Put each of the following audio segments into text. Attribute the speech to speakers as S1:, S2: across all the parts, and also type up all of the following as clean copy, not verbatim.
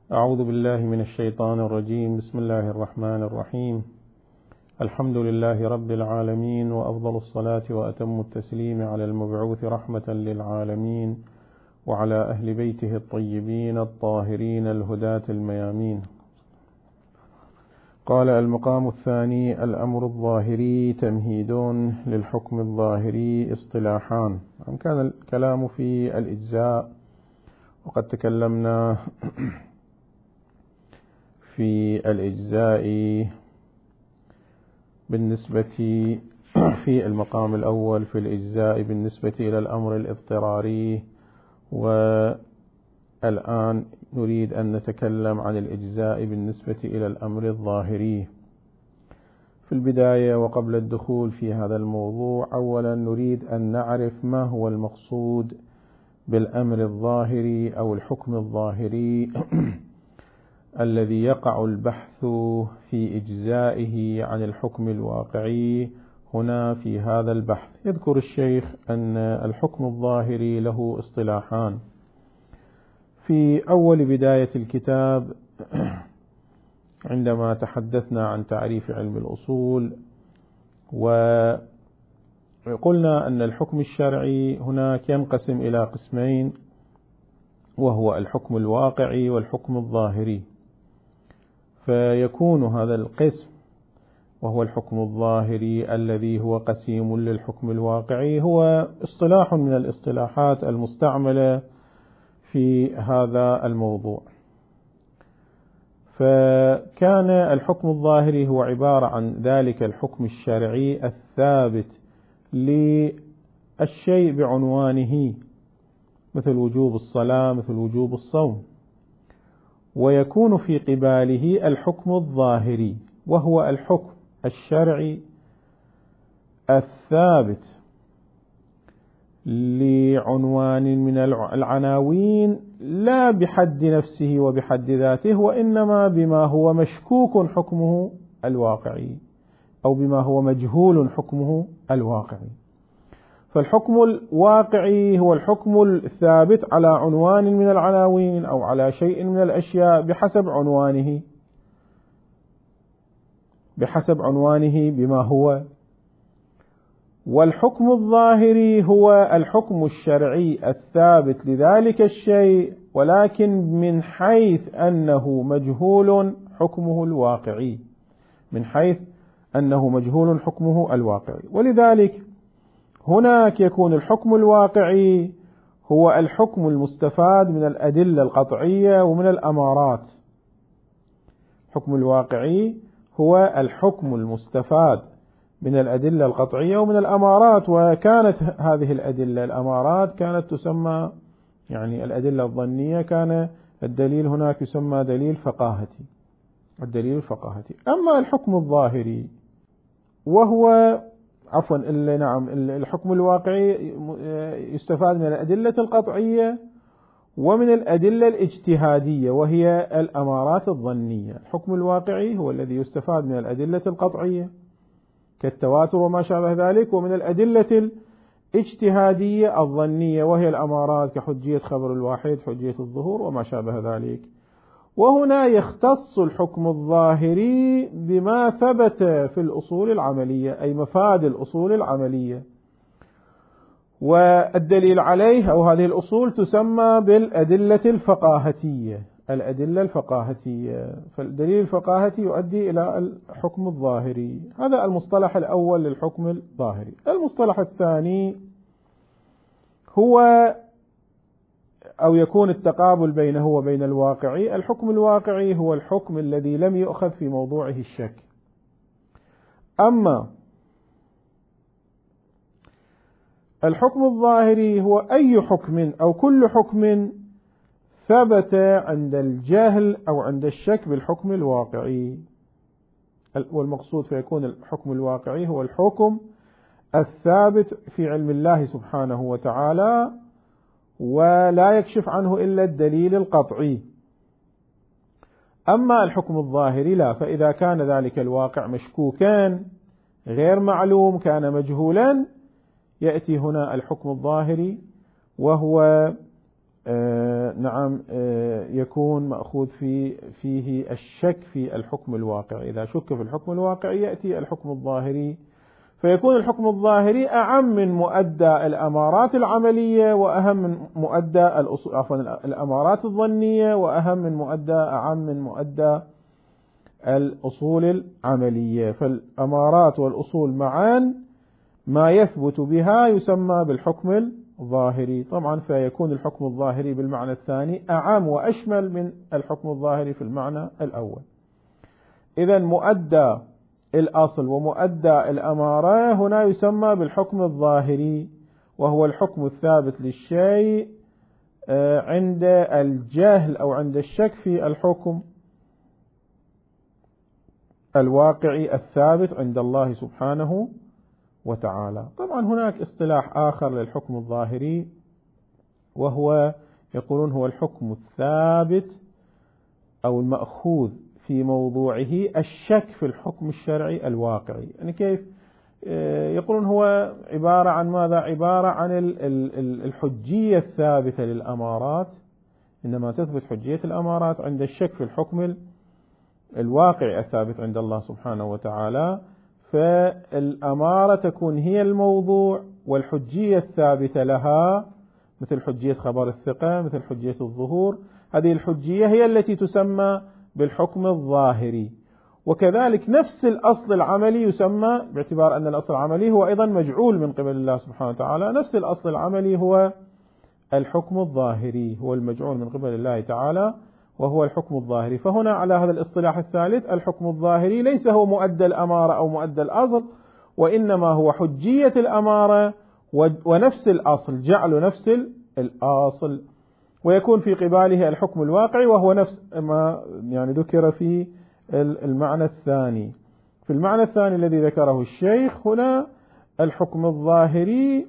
S1: أعوذ بالله من الشيطان الرجيم. بسم الله الرحمن الرحيم. الحمد لله رب العالمين، وأفضل الصلاة وأتم التسليم على المبعوث رحمة للعالمين وعلى أهل بيته الطيبين الطاهرين الهداة الميامين. قال: المقام الثاني: الأمر الظاهري تمهيد للحكم الظاهري اصطلاحان. كان الكلام في الإجزاء، وقد تكلمنا في الإجزاء بالنسبة في المقام الأول في الإجزاء بالنسبة إلى الأمر الاضطراري، والآن نريد أن نتكلم عن الإجزاء بالنسبة إلى الأمر الظاهري. في البداية وقبل الدخول في هذا الموضوع، أولا نريد أن نعرف ما هو المقصود بالأمر الظاهري أو الحكم الظاهري الذي يقع البحث في إجزائه عن الحكم الواقعي. هنا في هذا البحث يذكر الشيخ أن الحكم الظاهري له اصطلاحان. في أول بداية الكتاب عندما تحدثنا عن تعريف علم الأصول، وقلنا أن الحكم الشرعي هناك ينقسم إلى قسمين، وهو الحكم الواقعي والحكم الظاهري. فيكون هذا القسم وهو الحكم الظاهري الذي هو قسيم للحكم الواقعي هو اصطلاح من الاصطلاحات المستعملة في هذا الموضوع. فكان الحكم الظاهري هو عبارة عن ذلك الحكم الشرعي الثابت للشيء بعنوانه، مثل وجوب الصلاة، مثل وجوب الصوم. ويكون في قباله الحكم الظاهري، وهو الحكم الشرعي الثابت لعنوان من العناوين، لا بحد نفسه وبحد ذاته، وإنما بما هو مشكوك حكمه الواقعي أو بما هو مجهول حكمه الواقعي. فالحكم الواقعي هو الحكم الثابت على عنوان من العناوين أو على شيء من الأشياء بحسب عنوانه بما هو. والحكم الظاهري هو الحكم الشرعي الثابت لذلك الشيء، ولكن من حيث أنه مجهول حكمه الواقعي، من حيث أنه مجهول حكمه الواقعي. ولذلك هناك يكون الحكم الواقعي هو الحكم المستفاد من الأدلة القطعية ومن الأمارات. الحكم الواقعي هو الحكم المستفاد من الأدلة القطعية ومن الأمارات. وكانت هذه الأدلة الأمارات كانت تسمى، يعني الأدلة الظنية، كان الدليل هناك يسمى دليل فقاهتي، الدليل الفقاهتي. أما الحكم الظاهري وهو الحكم الواقعي يستفاد من الأدلة القطعية ومن الأدلة الاجتهادية، وهي الأمارات الظنية. الحكم الواقعي هو الذي يستفاد من الأدلة القطعية كالتواتر وما شابه ذلك، ومن الأدلة الاجتهادية الظنية وهي الأمارات كحجية خبر الواحد، حجية الظهور وما شابه ذلك. وهنا يختص الحكم الظاهري بما ثبت في الأصول العملية، أي مفاد الأصول العملية، والدليل عليه أو هذه الأصول تسمى بالأدلة الفقاهتية، الأدلة الفقاهتية. فالدليل الفقاهتي يؤدي إلى الحكم الظاهري. هذا المصطلح الأول للحكم الظاهري. المصطلح الثاني هو أو يكون التقابل بينه وبين الواقعي. الحكم الواقعي هو الحكم الذي لم يؤخذ في موضوعه الشك. أما الحكم الظاهري هو أي حكم أو كل حكم ثبت عند الجهل أو عند الشك بالحكم الواقعي. والمقصود فيكون الحكم الواقعي هو الحكم الثابت في علم الله سبحانه وتعالى، ولا يكشف عنه إلا الدليل القطعي. أما الحكم الظاهري لا، فإذا كان ذلك الواقع مشكوكا غير معلوم، كان مجهولا، يأتي هنا الحكم الظاهري، وهو نعم يكون مأخوذ فيه الشك في الحكم الواقعي. إذا شك في الحكم الواقعي يأتي الحكم الظاهري، فيكون الحكم الظاهري أعم من مؤدى الأمارات العملية وأهم من مؤدى الأمارات الظنية، وأهم من أعم من مؤدى الأصول العملية. فالأمارات والأصول معا ما يثبت بها يسمى بالحكم الظاهري. طبعا فيكون الحكم الظاهري بالمعنى الثاني أعم وأشمل من الحكم الظاهري في المعنى الأول. إذا مؤدى الأصل ومؤدى الأمارة هنا يسمى بالحكم الظاهري، وهو الحكم الثابت للشيء عند الجهل أو عند الشك في الحكم الواقعي الثابت عند الله سبحانه وتعالى. طبعا هناك اصطلاح آخر للحكم الظاهري، وهو يقولون هو الحكم الثابت أو المأخوذ في موضوعه الشك في الحكم الشرعي الواقعي. يعني كيف؟ يقولون هو عبارة عن ماذا؟ عبارة عن الحجية الثابتة للأمارات، إنما تثبت حجية الأمارات عند الشك في الحكم الواقعي الثابت عند الله سبحانه وتعالى، فالأمارة تكون هي الموضوع والحجية الثابتة لها، مثل حجية خبر الثقة، مثل حجية الظهور. هذه الحجية هي التي تسمى بالحكم الظاهري. وكذلك نفس الأصل العملي يسمى، باعتبار أن الأصل العملي هو أيضا مجعول من قبل الله سبحانه وتعالى، نفس الأصل العملي هو الحكم الظاهري، هو المجعول من قبل الله تعالى وهو الحكم الظاهري. فهنا على هذا الاصطلاح الثالث الحكم الظاهري ليس هو مؤدى الأمارة أو مؤدى الأصل، وإنما هو حجية الأمارة ونفس الأصل، جعل نفس الأصل، ويكون في قباله الحكم الواقعي وهو نفس ما يعني ذكر في المعنى الثاني. في المعنى الثاني الذي ذكره الشيخ هنا الحكم الظاهري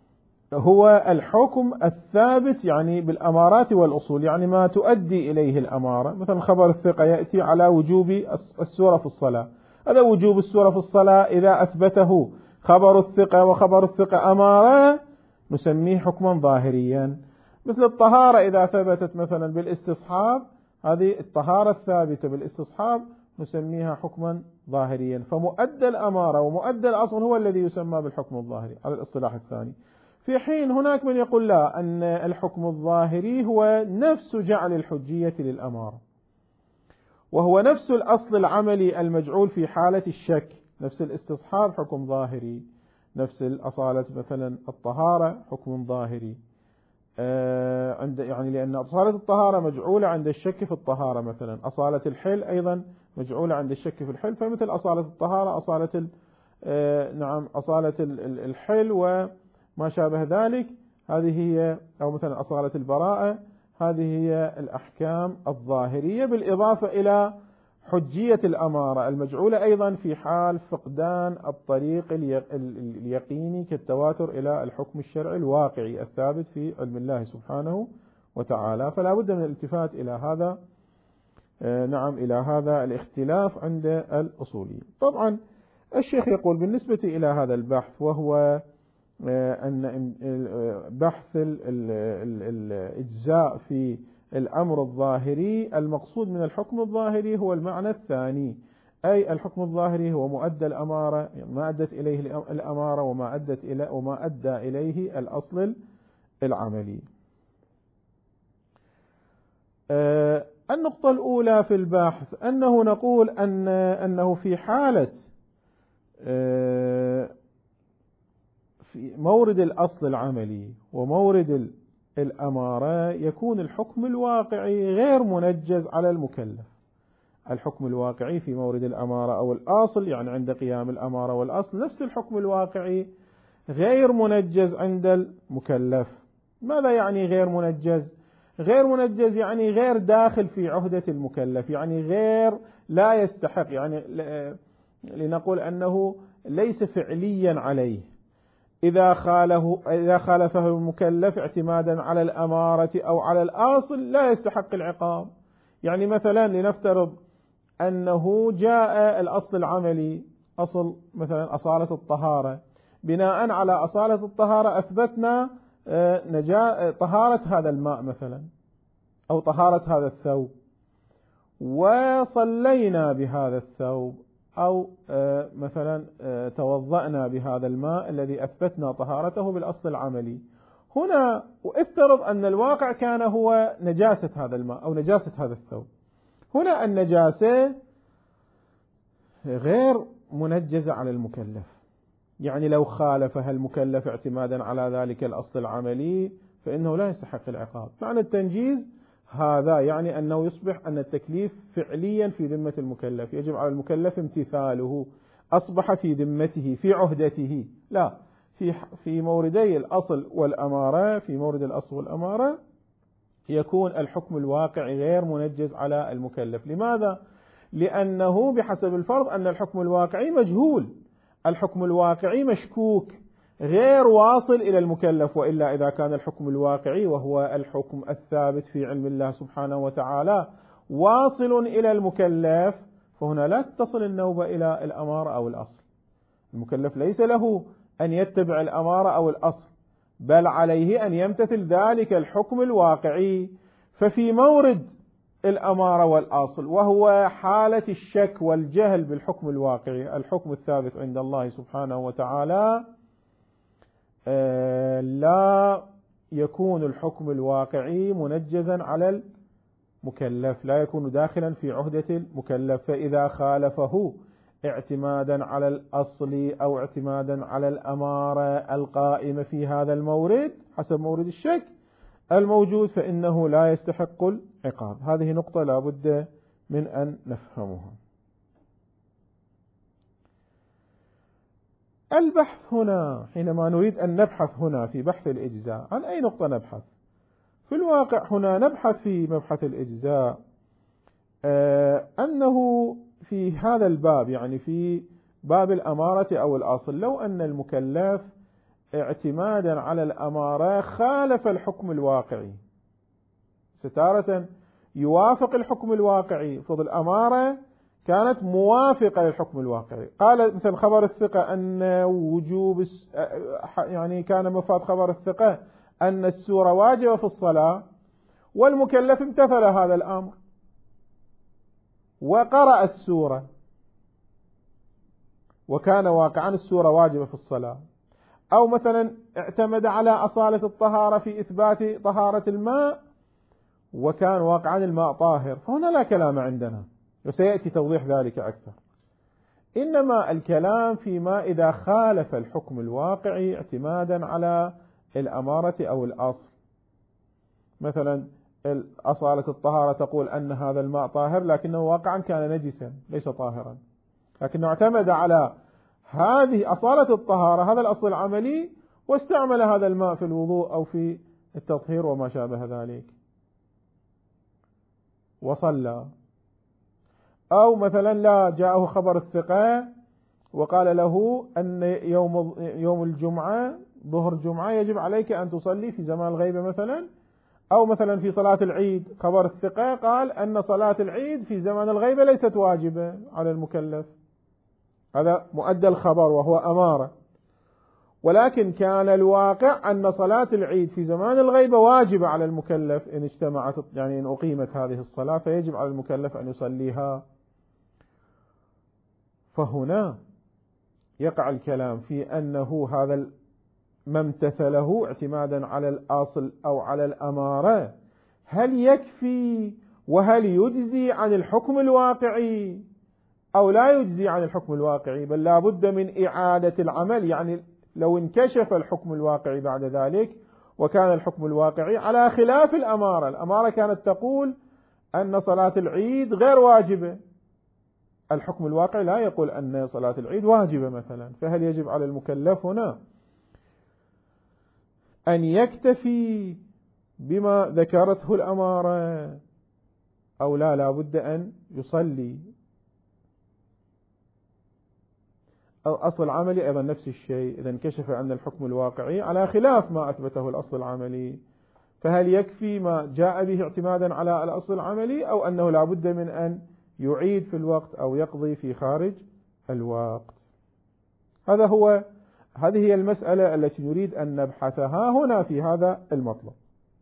S1: هو الحكم الثابت يعني بالأمارات والأصول، يعني ما تؤدي إليه الأمارة. مثلا خبر الثقة يأتي على وجوب السورة في الصلاة، هذا وجوب السورة في الصلاة إذا أثبته خبر الثقة وخبر الثقة أمارة نسميه حكما ظاهريا. مثل الطهارة إذا ثبتت مثلا بالاستصحاب، هذه الطهارة الثابتة بالاستصحاب نسميها حكما ظاهريا. فمؤدى الأمارة ومؤدى الأصل هو الذي يسمى بالحكم الظاهري على الاصطلاح الثاني. في حين هناك من يقول لا، أن الحكم الظاهري هو نفس جعل الحجية للأمارة، وهو نفس الأصل العملي المجعول في حالة الشك، نفس الاستصحاب حكم ظاهري، نفس الأصالة مثلا الطهارة حكم ظاهري، يعني لأن أصالة الطهارة مجعولة عند الشك في الطهارة، مثلا أصالة الحل أيضا مجعولة عند الشك في الحل، فمثل أصالة الطهارة أصالة أصالة الحل وما شابه ذلك، هذه هي، أو مثلا أصالة البراءة، هذه هي الأحكام الظاهرية، بالإضافة إلى حجية الأمارة المجعولة أيضا في حال فقدان الطريق اليقيني كالتواتر إلى الحكم الشرعي الواقعي الثابت في علم الله سبحانه وتعالى. فلا بد من الالتفات إلى هذا إلى هذا الاختلاف عند الأصوليين. طبعا الشيخ يقول بالنسبة إلى هذا البحث، وهو أن بحث الإجزاء في الأمر الظاهري، المقصود من الحكم الظاهري هو المعنى الثاني، أي الحكم الظاهري هو مؤدى الأمارة، ما أدت إليه الأمارة وما أدى إليه الأصل العملي. النقطة الأولى في البحث أنه نقول أنه في حالة في مورد الأصل العملي ومورد الأمارة يكون الحكم الواقعي غير منجز على المكلف. الحكم الواقعي في مورد الأمارة أو الأصل، يعني عند قيام الأمارة والأصل، نفس الحكم الواقعي غير منجز عند المكلف. ماذا يعني غير منجز؟ غير منجز يعني غير داخل في عهدة المكلف، يعني غير لا يستحق، يعني لنقول أنه ليس فعليا عليه. إذا خالفه المكلف اعتمادا على الأمارة أو على الأصل لا يستحق العقاب. يعني مثلا لنفترض أنه جاء الأصل العملي، أصل مثلا أصالة الطهارة، بناء على أصالة الطهارة أثبتنا طهارة هذا الماء مثلا أو طهارة هذا الثوب، وصلينا بهذا الثوب أو مثلا توضأنا بهذا الماء الذي أثبتنا طهارته بالأصل العملي. هنا وافترض أن الواقع كان هو نجاسة هذا الماء أو نجاسة هذا الثوب. هنا النجاسة غير منجزة على المكلف، يعني لو خالفها المكلف اعتمادا على ذلك الأصل العملي فإنه لا يستحق العقاب. معنى التنجيز هذا يعني أنه يصبح أن التكليف فعليا في ذمة المكلف، يجب على المكلف امتثاله، أصبح في ذمته في عهدته. لا، في موردي الأصل والأمارة، في مورد الأصل والأمارة يكون الحكم الواقعي غير منجز على المكلف. لماذا؟ لأنه بحسب الفرض أن الحكم الواقعي مجهول، الحكم الواقعي مشكوك غير واصل إلى المكلف. وإلا إذا كان الحكم الواقعي وهو الحكم الثابت في علم الله سبحانه وتعالى واصل إلى المكلف، فهنا لا تتصل النوبة إلى الأمارة أو الأصل. المكلف ليس له أن يتبع الأمارة أو الأصل، بل عليه أن يمتثل ذلك الحكم الواقعي. ففي مورد الأمارة والأصل وهو حالة الشك والجهل بالحكم الواقعي، الحكم الثابت عند الله سبحانه وتعالى، لا يكون الحكم الواقعي منجزا على المكلف، لا يكون داخلا في عهدة المكلف. فإذا خالفه اعتمادا على الأصل أو اعتمادا على الأمارة القائمة في هذا المورد حسب مورد الشك الموجود فإنه لا يستحق العقاب. هذه نقطة لا بد من أن نفهمها. البحث هنا حينما نريد أن نبحث هنا في بحث الإجزاء عن أي نقطة نبحث؟ في الواقع هنا نبحث في مبحث الإجزاء أنه في هذا الباب، يعني في باب الأمارة أو الأصل، لو أن المكلف اعتمادا على الأمارة خالف الحكم الواقعي، ستارة يوافق الحكم الواقعي، فضل الأمارة كانت موافقة للحكم الواقعي. قال مثل خبر الثقة أن وجوب، يعني كان مفاد خبر الثقة أن السورة واجبة في الصلاة، والمكلف امتثل هذا الأمر وقرأ السورة وكان واقعا السورة واجبة في الصلاة. أو مثلا اعتمد على أصالة الطهارة في إثبات طهارة الماء وكان واقعا الماء طاهر، فهنا لا كلام عندنا وسيأتي توضيح ذلك أكثر. إنما الكلام فيما إذا خالف الحكم الواقعي اعتمادا على الأمارة أو الأصل. مثلا أصالة الطهارة تقول أن هذا الماء طاهر لكنه واقعا كان نجسا ليس طاهرا، لكنه اعتمد على هذه أصالة الطهارة هذا الأصل العملي واستعمل هذا الماء في الوضوء أو في التطهير وما شابه ذلك وصلى. أو مثلا لا جاءه خبر الثقة وقال له أن يوم الجمعة ظهر الجمعة يجب عليك أن تصلي في زمان الغيبة مثلا، أو مثلا في صلاة العيد خبر الثقة قال أن صلاة العيد في زمان الغيبة ليست واجبة على المكلف، هذا مؤدى الخبر وهو أمارة. ولكن كان الواقع أن صلاة العيد في زمان الغيبة واجبة على المكلف إن اجتمعت، يعني إن أقيمت هذه الصلاة فيجب على المكلف أن يصليها. فهنا يقع الكلام في أنه هذا ما امتثله اعتمادا على الأصل أو على الأمارة هل يكفي وهل يجزي عن الحكم الواقعي أو لا يجزي عن الحكم الواقعي، بل لا بد من إعادة العمل. يعني لو انكشف الحكم الواقعي بعد ذلك وكان الحكم الواقعي على خلاف الأمارة، الأمارة كانت تقول أن صلاة العيد غير واجبة، الحكم الواقعي لا يقول أن صلاة العيد واجبة مثلا، فهل يجب على المكلف هنا أن يكتفي بما ذكرته الأمارة أو لا بد أن يصلي؟ الأصل العملي أيضا نفس الشيء، إذا انكشف أن الحكم الواقعي على خلاف ما أثبته الأصل العملي، فهل يكفي ما جاء به اعتمادا على الأصل العملي أو أنه لا بد من أن يعيد في الوقت أو يقضي في خارج الوقت؟ هذه هي المسألة التي نريد أن نبحثها هنا في هذا المطلب.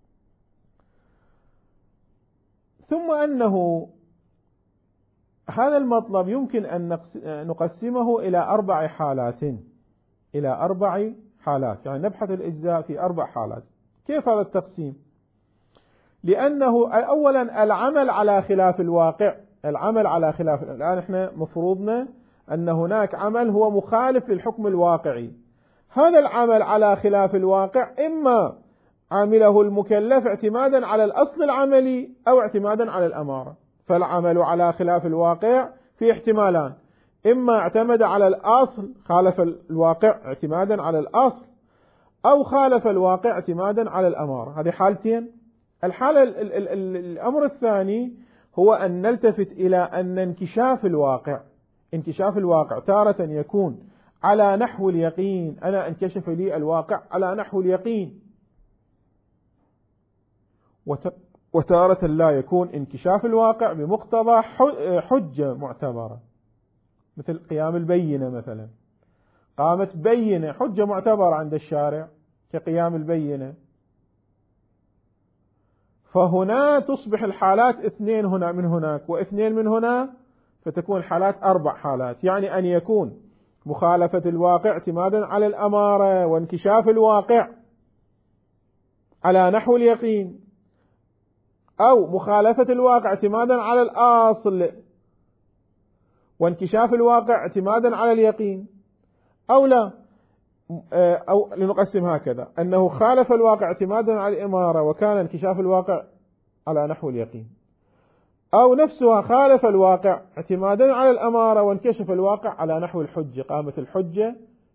S1: ثم أنه هذا المطلب يمكن أن نقسمه إلى 4 حالات، إلى 4 حالات، يعني نبحث الإجزاء في 4 حالات. كيف هذا التقسيم؟ لأنه أولا العمل على خلاف الواقع، العمل على خلاف، الآن احنا مفروضنا أن هناك عمل هو مخالف للحكم الواقعي. هذا العمل على خلاف الواقع إما عامله المكلف اعتمادا على الأصل العملي أو اعتمادا على الأمارة. فالعمل على خلاف الواقع في احتمالان: إما اعتمد على الأصل، خالف الواقع اعتمادا على الأصل، أو خالف الواقع اعتمادا على الأمارة. هذه حالتين. الحالة الأمر الثاني هو أن نلتفت إلى أن انكشاف الواقع تارة يكون على نحو اليقين، أنا انكشف لي الواقع على نحو اليقين، وتارة لا يكون انكشاف الواقع بمقتضى حجة معتبرة، مثل قيام البينة مثلا. قامت بينة، حجة معتبرة عند الشارع كقيام البينة، فهنا تصبح الحالات 2 هنا من هناك و2 من هنا، فتكون الحالات 4 حالات. يعني أن يكون مخالفة الواقع اعتمادا على الأمارة وانكشاف الواقع على نحو اليقين، أو مخالفة الواقع اعتمادا على الأصل وانكشاف الواقع اعتمادا على اليقين، أو لا، أو لنقسم هكذا: أنه خالف الواقع اعتمادا على الإمارة وكان انكشاف الواقع على نحو اليقين، أو نفسها خالف الواقع اعتمادا على الأمارة وانكشف الواقع على نحو الحجة، قامت الحجة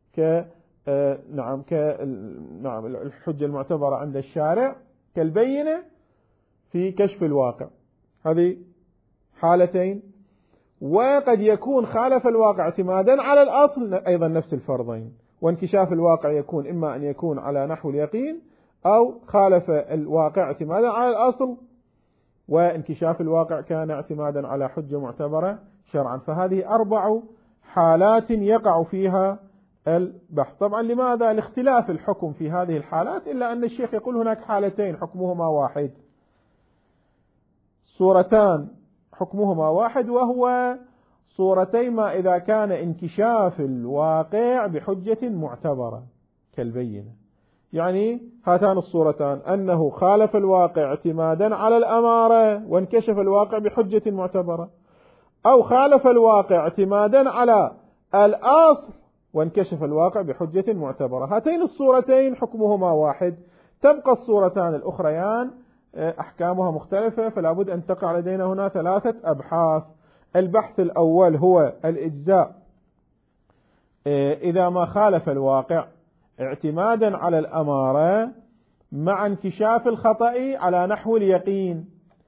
S1: نعم الحجة المعتبرة عند الشارع كالبينة في كشف الواقع. هذه حالتين. وقد يكون خالف الواقع اعتمادا على الأصل، أيضا نفس الفرضين، وانكشاف الواقع يكون إما أن يكون على نحو اليقين، أو خالف الواقع اعتمادا على الأصل وانكشاف الواقع كان اعتمادا على حجة معتبرة شرعا. فهذه 4 حالات يقع فيها البحث. طبعا لماذا؟ لاختلاف الحكم في هذه الحالات، إلا أن الشيخ يقول هناك حالتين حكمهما واحد، صورتان حكمهما واحد، وهو صورتي ما إذا كان انكشاف الواقع بحجة معتبرة كالبينة. يعني هاتان الصورتان: أنه خالف الواقع اعتمادا على الأمارة وانكشف الواقع بحجة معتبرة، أو خالف الواقع اعتمادا على الأصل وانكشف الواقع بحجة معتبرة. هاتين الصورتين حكمهما واحد. تبقى الصورتان الأخريان أحكامها مختلفة، فلا بد أن تقع لدينا هنا 3 أبحاث. البحث الأول هو الإجزاء إذا ما خالف الواقع اعتمادا على الأمارة مع انكشاف الخطأ على نحو اليقين.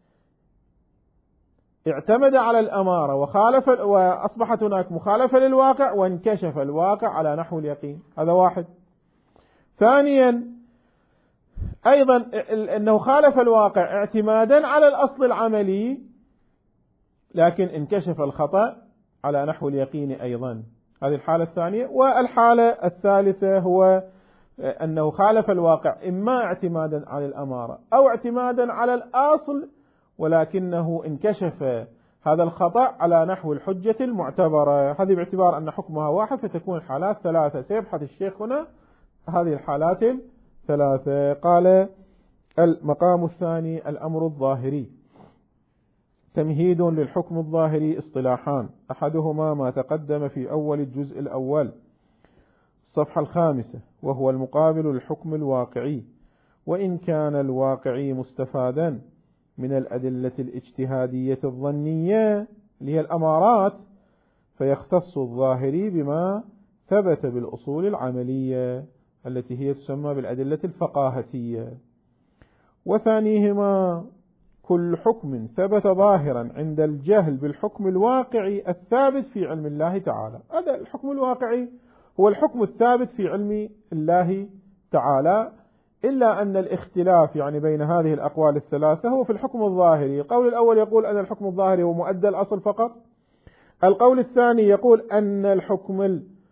S1: اعتمد على الأمارة وأصبحت هناك مخالفة للواقع وانكشف الواقع على نحو اليقين. هذا واحد. ثانيا أيضا أنه خالف الواقع اعتمادا على الأصل العملي لكن انكشف الخطأ على نحو اليقين أيضا. هذه الحالة الثانية. والحالة الثالثة هو أنه خالف الواقع إما اعتمادا على الأمارة أو اعتمادا على الأصل ولكنه انكشف هذا الخطأ على نحو الحجة المعتبرة. هذه باعتبار أن حكمها واحد فتكون الحالات 3. سيبحث الشيخ هنا هذه الحالات 3. قال: المقام الثاني الأمر الظاهري. تمهيد للحكم الظاهري اصطلاحان: أحدهما ما تقدم في أول الجزء الأول الصفحة 5، وهو المقابل للحكم الواقعي، وإن كان الواقعي مستفادا من الأدلة الاجتهادية الظنية اللي هي الأمارات، فيختص الظاهري بما ثبت بالأصول العملية التي هي تسمى بالأدلة الفقاهتية. وثانيهما كل حكم ثبت ظاهرا عند الجهل بالحكم الواقعي الثابت في علم الله تعالى. هذا الحكم الواقعي هو الحكم الثابت في علم الله تعالى، إلا أن الاختلاف يعني بين هذه الأقوال الثلاثة هو في الحكم الظاهري. القول الأول يقول أن الحكم الظاهري هو مؤدى الأصل فقط. القول الثاني يقول أن الحكم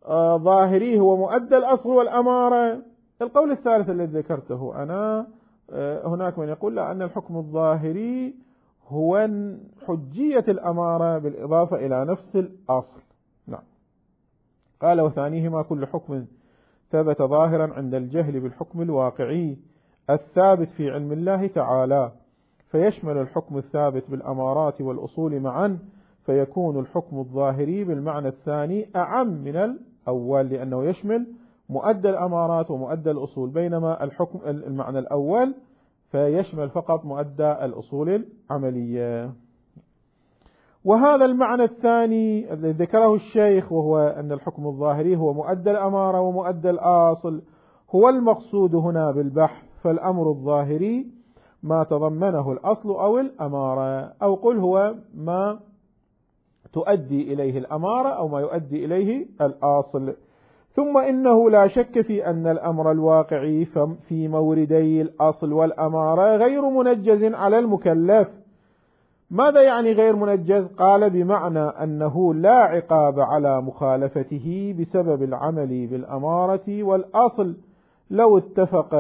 S1: ظاهري هو مؤدى الأصل والأمارة. القول الثالث الذي ذكرته أنا، هناك من يقول لا، أن الحكم الظاهري هو حجية الأمارة بالإضافة إلى نفس الأصل. نعم. قال وثانيهما كل حكم ثبت ظاهرا عند الجهل بالحكم الواقعي الثابت في علم الله تعالى، فيشمل الحكم الثابت بالأمارات والأصول معا، فيكون الحكم الظاهري بالمعنى الثاني أعم من الأول، لأنه يشمل مؤدى الأمارات ومؤدى الأصول، بينما الحكم المعنى الأول فيشمل فقط مؤدى الأصول العملية. وهذا المعنى الثاني الذي ذكره الشيخ، وهو أن الحكم الظاهري هو مؤدى الأمارة ومؤدى الأصل، هو المقصود هنا بالبحث. فالأمر الظاهري ما تضمنه الأصل أو الأمارة، أو قل هو ما تؤدي إليه الأمارة أو ما يؤدي إليه الأصل. ثم إنه لا شك في أن الأمر الواقعي في موردي الأصل والأمارة غير منجز على المكلف. ماذا يعني غير منجز؟ قال بمعنى أنه لا عقاب على مخالفته بسبب العمل بالأمارة والأصل لو اتفق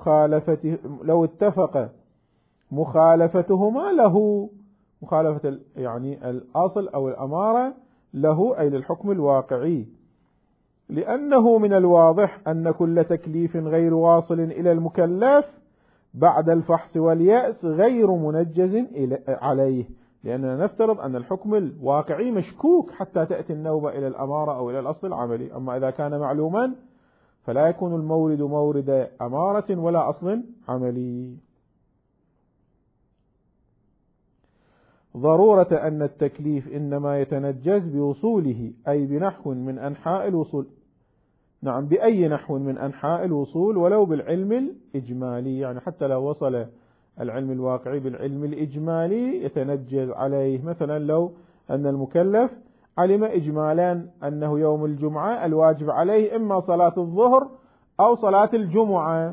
S1: مخالفتهما له، مخالفة يعني الأصل أو الأمارة له أي للحكم الواقعي، لأنه من الواضح أن كل تكليف غير واصل إلى المكلف بعد الفحص واليأس غير منجز عليه، لأننا نفترض أن الحكم الواقعي مشكوك حتى تأتي النوبة إلى الأمارة أو إلى الأصل العملي. أما إذا كان معلوما فلا يكون المورد مورد أمارة ولا أصل عملي. ضرورة أن التكليف إنما يتنجز بوصوله، أي بنحو من أنحاء الوصول. نعم، بأي نحو من أنحاء الوصول ولو بالعلم الإجمالي، يعني حتى لو وصل العلم الواقعي بالعلم الإجمالي يتنجز عليه. مثلا لو أن المكلف علم إجمالا أنه يوم الجمعة الواجب عليه إما صلاة الظهر أو صلاة الجمعة،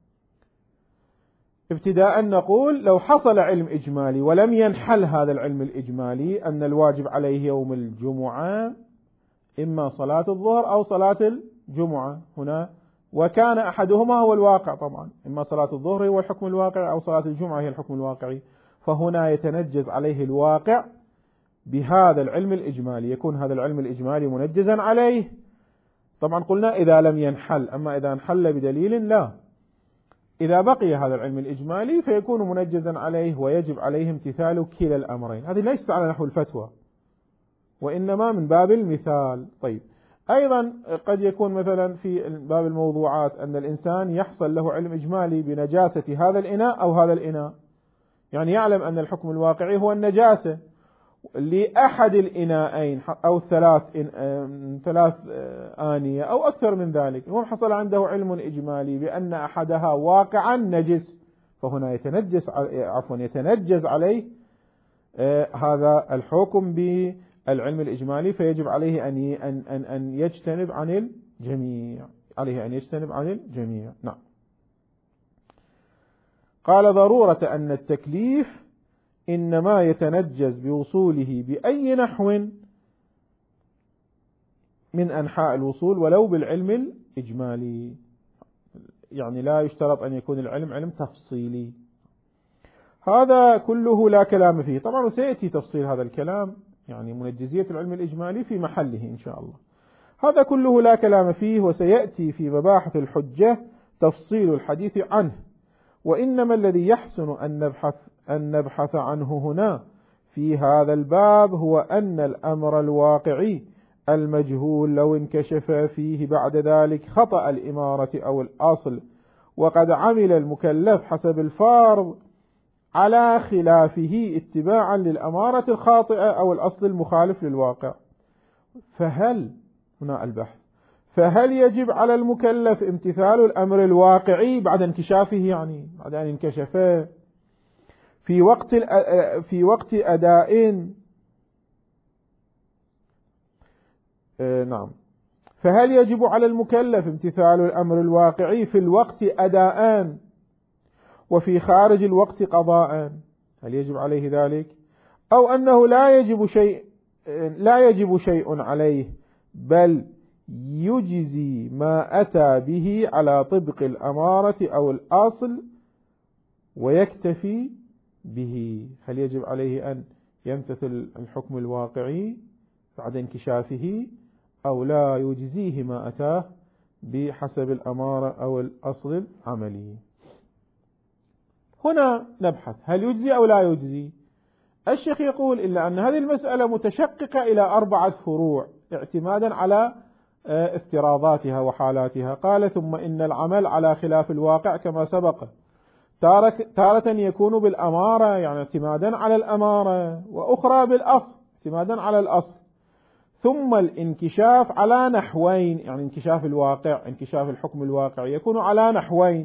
S1: ابتداء نقول لو حصل علم إجمالي ولم ينحل هذا العلم الإجمالي أن الواجب عليه يوم الجمعة إما صلاة الظهر أو صلاة الجمعة هنا، وكان أحدهما هو الواقع طبعا، إما صلاة الظهر هو الحكم الواقعي أو صلاة الجمعة هي الحكم الواقعي، فهنا يتنجز عليه الواقع بهذا العلم الإجمالي، يكون هذا العلم الإجمالي منجزا عليه. طبعا قلنا إذا لم ينحل، أما إذا انحل بدليل لا، إذا بقي هذا العلم الإجمالي فيكون منجزا عليه ويجب عليه امتثال كلا الأمرين. هذه ليست على نحو الفتوى وإنما من باب المثال. طيب، أيضا قد يكون مثلا في باب الموضوعات أن الإنسان يحصل له علم إجمالي بنجاسة هذا الإناء أو هذا الإناء، يعني يعلم أن الحكم الواقعي هو النجاسة لأحد الإناءين أو ثلاث آنية أو أكثر من ذلك، هو حصل عنده علم إجمالي بأن أحدها واقعا نجس، فهنا يتنجز عليه هذا الحكم بالعلم الإجمالي، فيجب عليه أن يجتنب عن الجميع. نعم. قال ضرورة أن التكليف إنما يتنجز بوصوله بأي نحو من أنحاء الوصول ولو بالعلم الإجمالي، يعني لا يشترط أن يكون العلم علم تفصيلي. هذا كله لا كلام فيه، طبعا سيأتي تفصيل هذا الكلام، يعني منجزية العلم الإجمالي في محله إن شاء الله. هذا كله لا كلام فيه، وسيأتي في مباحث الحجة تفصيل الحديث عنه، وإنما الذي يحسن أن نبحث عنه هنا في هذا الباب هو أن الأمر الواقعي المجهول لو انكشف فيه بعد ذلك خطأ الإمارة أو الأصل وقد عمل المكلف حسب الفرض على خلافه اتباعا للأمارة الخاطئة أو الأصل المخالف للواقع، فهل هنا البحث فهل يجب على المكلف امتثال الأمر الواقعي بعد انكشافه، يعني بعد أن انكشف في وقت أداء؟ نعم، فهل يجب على المكلف امتثال الأمر الواقعي في الوقت أداء وفي خارج الوقت قضاء؟ هل يجب عليه ذلك، أو أنه لا يجب شيء عليه، بل يجزي ما أتى به على طبق الأمارة أو الأصل ويكتفي به. هل يجب عليه أن يمتثل الحكم الواقعي بعد انكشافه أو لا يجزيه ما أتاه بحسب الأمارة أو الأصل العملي؟ هنا نبحث هل يجزي أو لا يجزي. الشيخ يقول إلا أن هذه المسألة متشققة إلى 4 فروع اعتمادا على افتراضاتها وحالاتها. قال ثم إن العمل على خلاف الواقع كما سبق تارة يكون بالأمارة يعني اعتمادا على الأمارة، وأخرى بالأصل اعتمادا على الأصل. ثم الانكشاف على نحوين، يعني انكشاف الواقع انكشاف الحكم الواقع يكون على نحوين: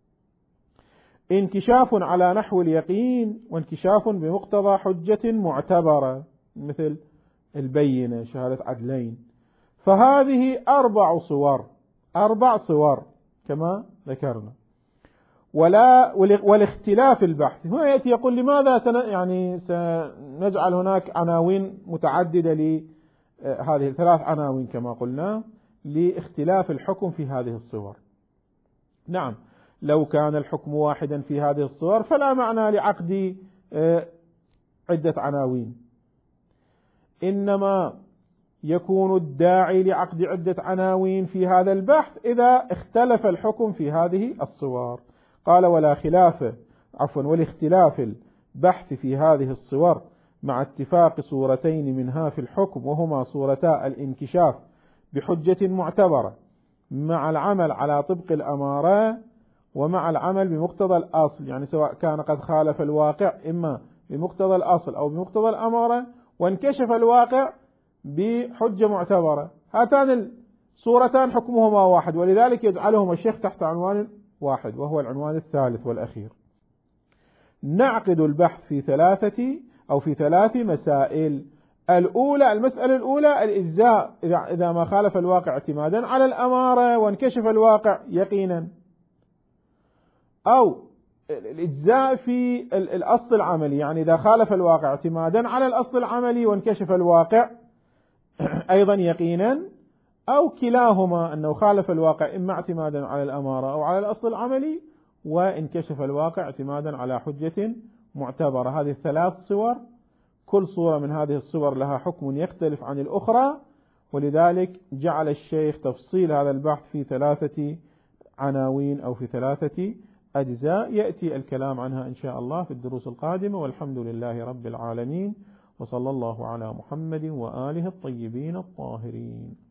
S1: انكشاف على نحو اليقين، وانكشاف بمقتضى حجة معتبرة مثل البينة شهادة عدلين. فهذه 4 صور كما ذكرنا. والاختلاف البحث هنا يأتي يقول لماذا سنجعل هناك عناوين متعددة لهذه 3 عناوين كما قلنا لاختلاف الحكم في هذه الصور. نعم، لو كان الحكم واحدا في هذه الصور فلا معنى لعقد عدة عناوين، إنما يكون الداعي لعقد عدة عناوين في هذا البحث إذا اختلف الحكم في هذه الصور. قال والاختلاف البحث في هذه الصور مع اتفاق صورتين منها في الحكم، وهما صورتا الانكشاف بحجة معتبرة مع العمل على طبق الأمارة ومع العمل بمقتضى الأصل، يعني سواء كان قد خالف الواقع إما بمقتضى الأصل أو بمقتضى الأمارة وانكشف الواقع بحجة معتبرة. هاتان الصورتان حكمهما واحد، ولذلك يجعلهما الشيخ تحت عنوان واحد وهو العنوان الثالث والأخير. نعقد البحث في 3 مسائل. المسألة الأولى الإجزاء إذا ما خالف الواقع اعتمادا على الأمارة وانكشف الواقع يقينا، أو الإجزاء في الأصل العملي، يعني إذا خالف الواقع اعتمادا على الأصل العملي وانكشف الواقع أيضا يقينا، أو كلاهما أنه خالف الواقع إما اعتمادا على الأمارة أو على الأصل العملي وانكشف الواقع اعتمادا على حجة معتبرة. هذه 3 صور، كل صورة من هذه الصور لها حكم يختلف عن الأخرى، ولذلك جعل الشيخ تفصيل هذا البحث في 3 عناوين أو في 3 أجزاء، يأتي الكلام عنها إن شاء الله في الدروس القادمة. والحمد لله رب العالمين، وصلى الله على محمد وآله الطيبين الطاهرين.